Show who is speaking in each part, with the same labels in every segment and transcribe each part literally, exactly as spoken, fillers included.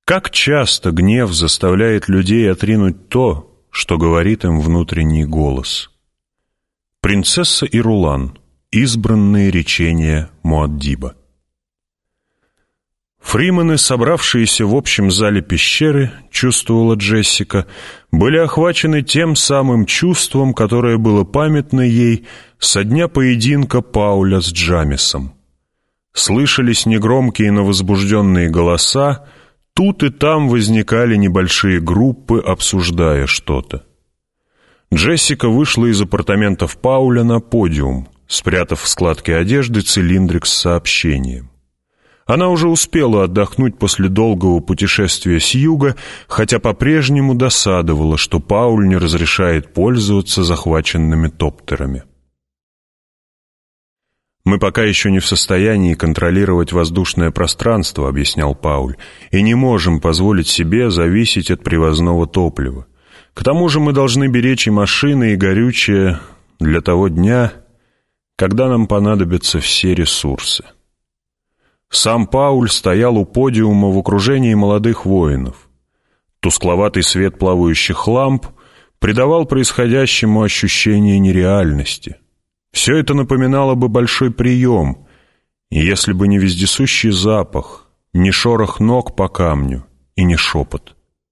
Speaker 1: Как часто гнев заставляет людей отринуть то, что говорит им внутренний голос. Принцесса и Рулан. Избранные речения Муаддиба. Фримены, собравшиеся в общем зале пещеры, чувствовала Джессика, были охвачены тем самым чувством, которое было памятно ей со дня поединка Пауля с Джамесом. Слышались негромкие, но возбужденные голоса, тут и там возникали небольшие группы, обсуждая что-то. Джессика вышла из апартаментов Пауля на подиум, спрятав в складке одежды цилиндрик с сообщением. Она уже успела отдохнуть после долгого путешествия с юга, хотя по-прежнему досадовала, что Пауль не разрешает пользоваться захваченными топтерами. «Мы пока еще не в состоянии контролировать воздушное пространство», — объяснял Пауль, «и не можем позволить себе зависеть от привозного топлива. К тому же мы должны беречь и машины, и горючее для того дня, когда нам понадобятся все ресурсы». Сам Пауль стоял у подиума в окружении молодых воинов. Тускловатый свет плавающих ламп придавал происходящему ощущение нереальности. Все это напоминало бы большой прием, если бы не вездесущий запах, не шорох ног по камню и не шепот.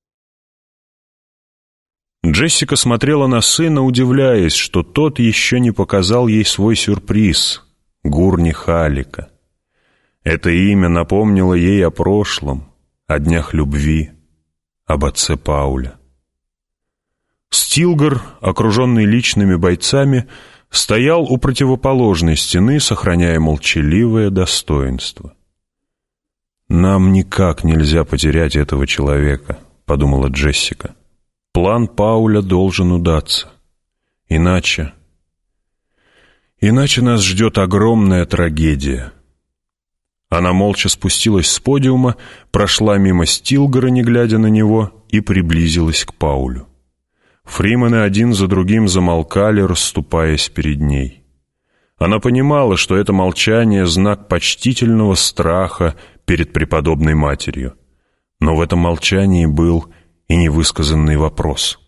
Speaker 1: Джессика смотрела на сына, удивляясь, что тот еще не показал ей свой сюрприз — Гурни Халика. Это имя напомнило ей о прошлом, о днях любви, об отце Пауля. Стилгар, окруженный личными бойцами, стоял у противоположной стены, сохраняя молчаливое достоинство. «Нам никак нельзя потерять этого человека», — подумала Джессика. «План Пауля должен удаться. Иначе... Иначе нас ждет огромная трагедия». Она молча спустилась с подиума, прошла мимо Стилгара, не глядя на него, и приблизилась к Паулю. Фримены один за другим замолкали, расступаясь перед ней. Она понимала, что это молчание — знак почтительного страха перед преподобной матерью. Но в этом молчании был и невысказанный вопрос.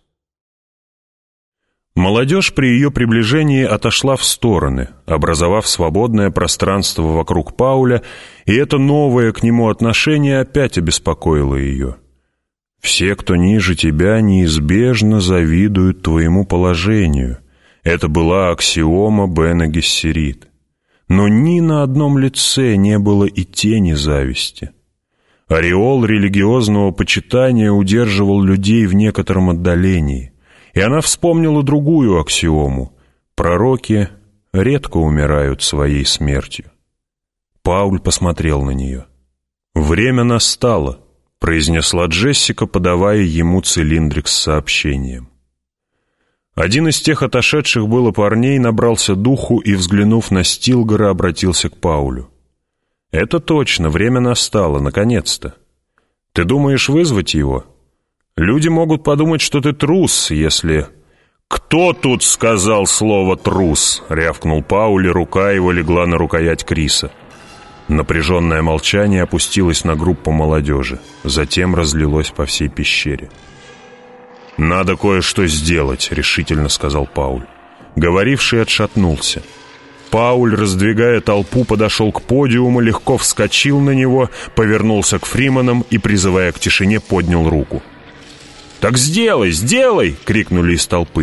Speaker 1: Молодежь при ее приближении отошла в стороны, образовав свободное пространство вокруг Пауля, и это новое к нему отношение опять обеспокоило ее. «Все, кто ниже тебя, неизбежно завидуют твоему положению». Это была аксиома Бене Гессерит. Но ни на одном лице не было и тени зависти. Ореол религиозного почитания удерживал людей в некотором отдалении. И она вспомнила другую аксиому: пророки редко умирают своей смертью. Пауль посмотрел на нее. «Время настало», — произнесла Джессика, подавая ему цилиндрик с сообщением. Один из тех отошедших было парней набрался духу и, взглянув на Стилгара, обратился к Паулю. «Это точно, время настало, наконец-то. Ты думаешь вызвать его? Люди могут подумать, что ты трус, если...» «Кто тут сказал слово «трус»?» — рявкнул Пауль, и рука его легла на рукоять Криса. Напряженное молчание опустилось на группу молодежи, затем разлилось по всей пещере. «Надо кое-что сделать», — решительно сказал Пауль. Говоривший отшатнулся. Пауль, раздвигая толпу, подошел к подиуму, легко вскочил на него, повернулся к Фрименам и, призывая к тишине, поднял руку. «Так сделай, сделай!» — крикнули из толпы.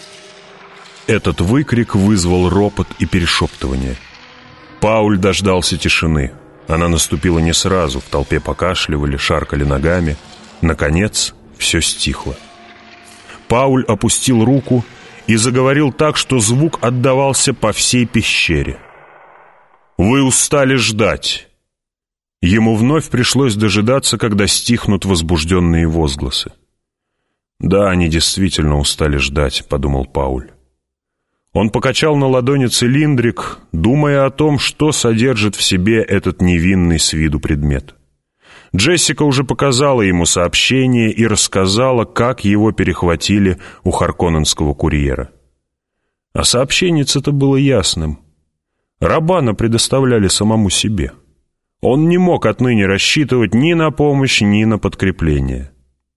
Speaker 1: Этот выкрик вызвал ропот и перешептывание. Пауль дождался тишины. Она наступила не сразу, в толпе покашливали, шаркали ногами. Наконец, все стихло. Пауль опустил руку и заговорил так, что звук отдавался по всей пещере. «Вы устали ждать!» Ему вновь пришлось дожидаться, когда стихнут возбужденные возгласы. «Да, они действительно устали ждать», — подумал Пауль. Он покачал на ладони цилиндрик, думая о том, что содержит в себе этот невинный с виду предмет. Джессика уже показала ему сообщение и рассказала, как его перехватили у харконненского курьера. А сообщение-то было ясным. Рабана предоставляли самому себе. Он не мог отныне рассчитывать ни на помощь, ни на подкрепление.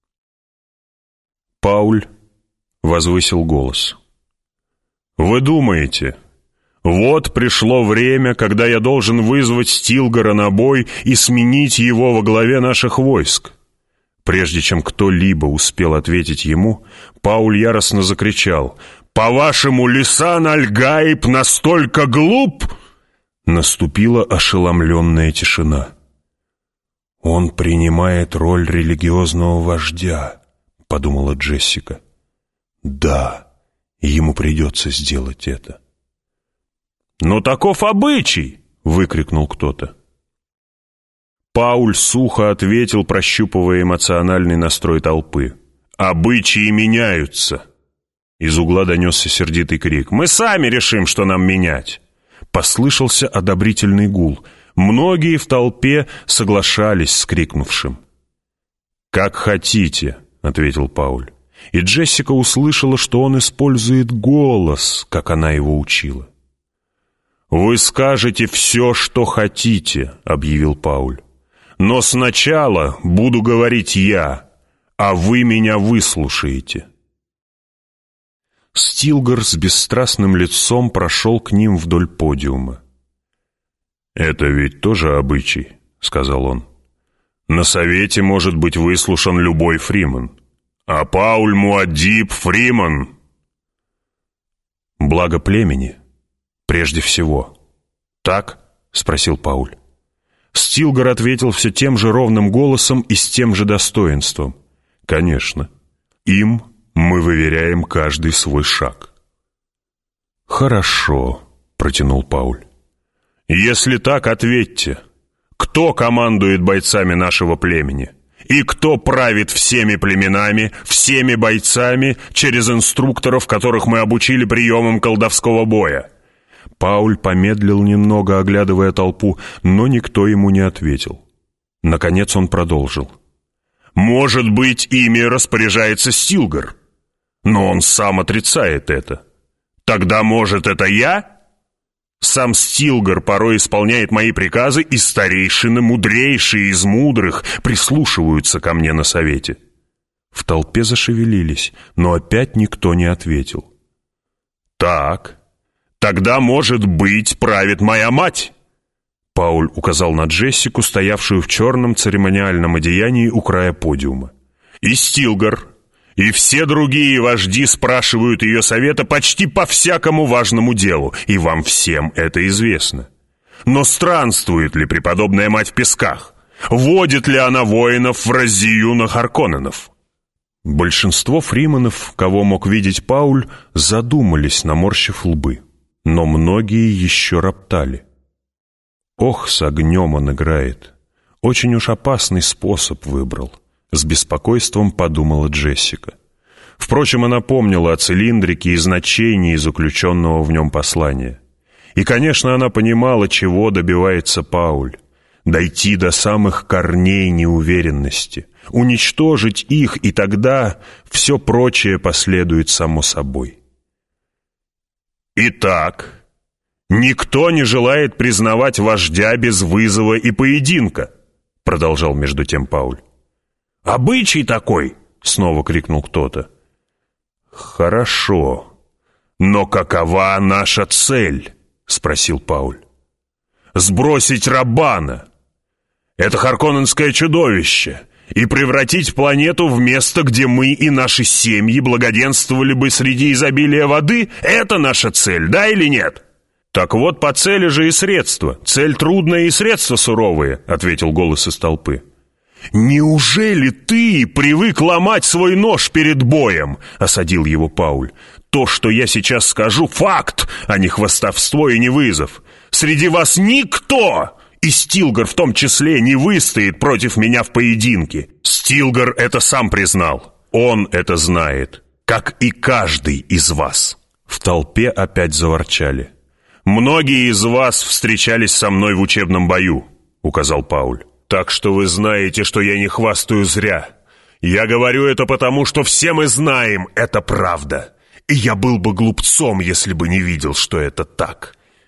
Speaker 1: Пауль возвысил голос. «Вы думаете, вот пришло время, когда я должен вызвать Стилгара на бой и сменить его во главе наших войск?» Прежде чем кто-либо успел ответить ему, Пауль яростно закричал: «По-вашему, Лисан аль-Гаиб настолько глуп?» Наступила ошеломленная тишина. «Он принимает роль религиозного вождя», — подумала Джессика. «Да, ему придется сделать это». «Но таков обычай!» — выкрикнул кто-то. Пауль сухо ответил, прощупывая эмоциональный настрой толпы: «Обычаи меняются!» Из угла донесся сердитый крик: «Мы сами решим, что нам менять!» Послышался одобрительный гул. Многие в толпе соглашались с крикнувшим. «Как хотите», — ответил Пауль. И Джессика услышала, что он использует голос, как она его учила. «Вы скажете все, что хотите», — объявил Пауль. «Но сначала буду говорить я, а вы меня выслушаете». Стилгар с бесстрастным лицом прошел к ним вдоль подиума. «Это ведь тоже обычай», — сказал он. «На совете может быть выслушан любой фриман, а Пауль Муаддиб фриман». «Благо племени прежде всего. Так?» — спросил Пауль. Стилгар ответил все тем же ровным голосом и с тем же достоинством. «Конечно. Им мы выверяем каждый свой шаг». «Хорошо», — протянул Пауль. «Если так, ответьте, кто командует бойцами нашего племени? И кто правит всеми племенами, всеми бойцами, через инструкторов, которых мы обучили приемам колдовского боя?» Пауль помедлил немного, оглядывая толпу, но никто ему не ответил. Наконец он продолжил. «Может быть, ими распоряжается Стилгар, но он сам отрицает это. Тогда, может, это я? Сам Стилгар порой исполняет мои приказы, и старейшины, мудрейшие из мудрых, прислушиваются ко мне на совете». В толпе зашевелились, но опять никто не ответил. «Так, тогда, может быть, правит моя мать?» Пауль указал на Джессику, стоявшую в черном церемониальном одеянии у края подиума. «И Стилгар, и все другие вожди спрашивают ее совета почти по всякому важному делу, и вам всем это известно. Но странствует ли преподобная мать в песках? Водит ли она воинов в разию на Харконненов?» Большинство фриманов, кого мог видеть Пауль, задумались, наморщив лбы. Но многие еще роптали. «Ох, с огнем он играет. Очень уж опасный способ выбрал», — с беспокойством подумала Джессика. Впрочем, она помнила о цилиндрике и значении заключенного в нем послания. И, конечно, она понимала, чего добивается Пауль. Дойти до самых корней неуверенности, уничтожить их, и тогда все прочее последует само собой. «Итак, никто не желает признавать вождя без вызова и поединка», — продолжал между тем Пауль. «Обычай такой!» — снова крикнул кто-то. «Хорошо. Но какова наша цель?» — спросил Пауль. «Сбросить Раббана, это харконненское чудовище, и превратить планету в место, где мы и наши семьи благоденствовали бы среди изобилия воды? Это наша цель, да или нет?» «Так вот, по цели же и средства. Цель трудная и средства суровые», — ответил голос из толпы. «Неужели ты привык ломать свой нож перед боем?» — осадил его Пауль. «То, что я сейчас скажу, факт, а не хвастовство и не вызов. Среди вас никто, и Стилгар в том числе, не выстоит против меня в поединке. Стилгар это сам признал. Он это знает, как и каждый из вас». В толпе опять заворчали. «Многие из вас встречались со мной в учебном бою», — указал Пауль. «Так что вы знаете, что я не хвастаю зря. Я говорю это потому, что все мы знаем, это правда. И я был бы глупцом, если бы не видел, что это так.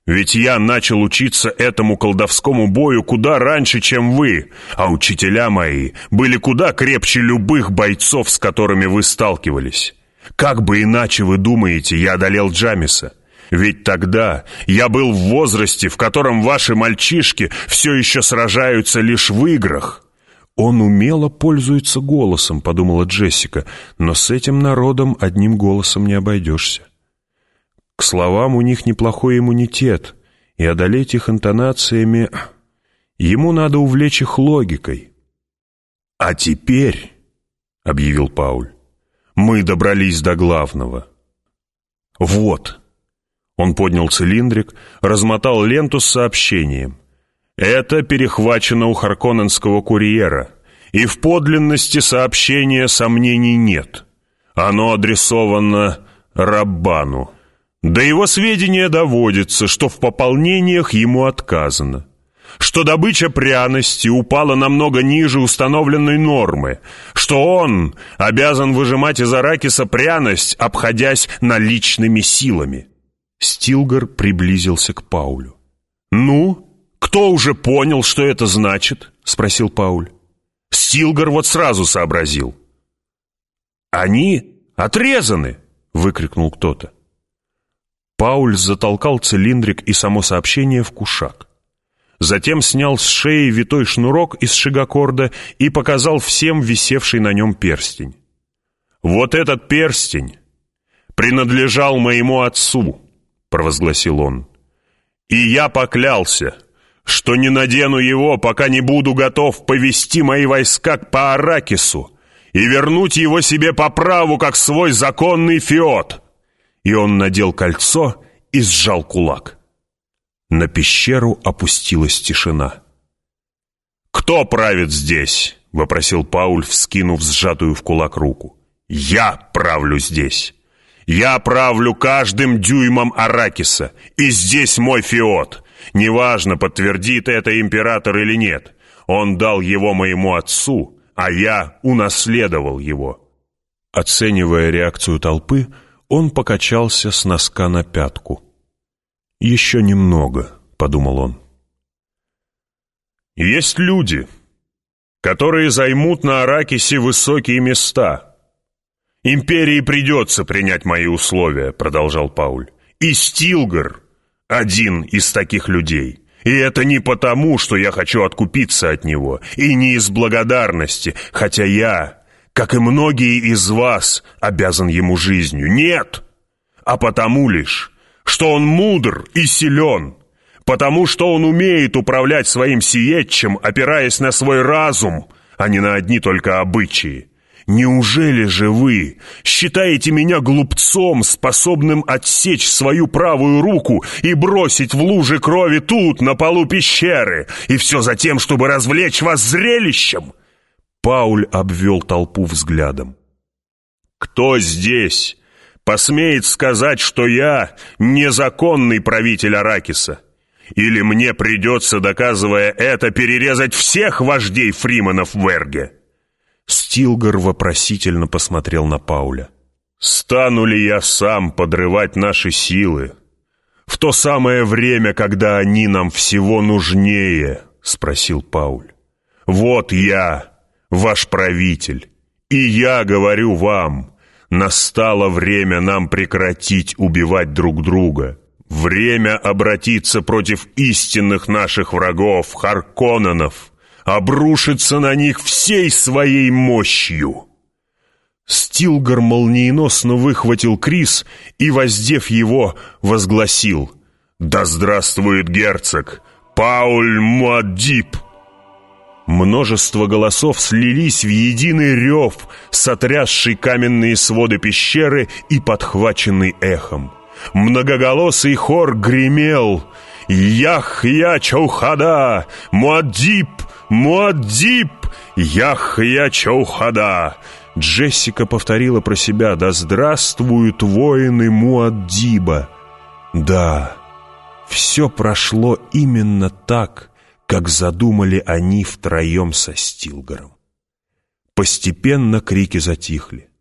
Speaker 1: Ведь я начал учиться этому колдовскому бою куда раньше, чем вы, а учителя мои были куда крепче любых бойцов, с которыми вы сталкивались. Как бы иначе, вы думаете, я одолел Джамиса? Ведь тогда я был в возрасте, в котором ваши мальчишки все еще сражаются лишь в играх». «Он умело пользуется голосом», — подумала Джессика, «но с этим народом одним голосом не обойдешься. К словам у них неплохой иммунитет, и одолеть их интонациями... Ему надо увлечь их логикой». «А теперь», — объявил Пауль, — «мы добрались до главного. Вот». Он поднял цилиндрик, размотал ленту с сообщением. «Это перехвачено у Харконненского курьера, и в подлинности сообщения сомнений нет. Оно адресовано Раббану. До его сведения доводится, что в пополнениях ему отказано, что добыча пряности упала намного ниже установленной нормы, что он обязан выжимать из аракиса пряность, обходясь наличными силами». Стилгар приблизился к Паулю. «Ну, кто уже понял, что это значит?» — спросил Пауль. Стилгар вот сразу сообразил. «Они отрезаны!» — выкрикнул кто-то. Пауль затолкал цилиндрик и само сообщение в кушак. Затем снял с шеи витой шнурок из шигакорда и показал всем висевший на нем перстень. «Вот этот перстень принадлежал моему отцу», — провозгласил он. «И я поклялся, что не надену его, пока не буду готов повести мои войска по Аракису и вернуть его себе по праву, как свой законный феод». И он надел кольцо и сжал кулак. На пещеру опустилась тишина. «Кто правит здесь?» — вопросил Пауль, вскинув сжатую в кулак руку. «Я правлю здесь. Я правлю каждым дюймом Аракиса, и здесь мой феод. Неважно, подтвердит это император или нет. Он дал его моему отцу, а я унаследовал его». Оценивая реакцию толпы, он покачался с носка на пятку. «Еще немного», — подумал он. «Есть люди, которые займут на Аракисе высокие места. Империи придется принять мои условия», — продолжал Пауль. «И Стилгар один из таких людей. И это не потому, что я хочу откупиться от него, и не из благодарности, хотя я, как и многие из вас, обязан ему жизнью. Нет, а потому лишь, что он мудр и силен, потому что он умеет управлять своим сиетчем, опираясь на свой разум, а не на одни только обычаи. Неужели же вы считаете меня глупцом, способным отсечь свою правую руку и бросить в луже крови тут, на полу пещеры, и все за тем, чтобы развлечь вас зрелищем?» Пауль обвел толпу взглядом. «Кто здесь посмеет сказать, что я незаконный правитель Аракиса? Или мне придется, доказывая это, перерезать всех вождей фриманов в Эрге?» Стилгар вопросительно посмотрел на Пауля. «Стану ли я сам подрывать наши силы в то самое время, когда они нам всего нужнее?» — спросил Пауль. «Вот я, ваш правитель, и я говорю вам, настало время нам прекратить убивать друг друга. Время обратиться против истинных наших врагов, Харконненов, обрушиться на них всей своей мощью». Стилгар молниеносно выхватил крис и, воздев его, возгласил: «Да здравствует герцог Пауль Муаддиб!» Множество голосов слились в единый рев, сотрясший каменные своды пещеры и подхваченный эхом. Многоголосый хор гремел: «Яхья Чаухада! Муаддиб! Муаддиб! Яхья Чаухада!» Джессика повторила про себя: «Да здравствуют воины Муаддиба!» Да, все прошло именно так, как задумали они втроем со Стилгаром. Постепенно крики затихли.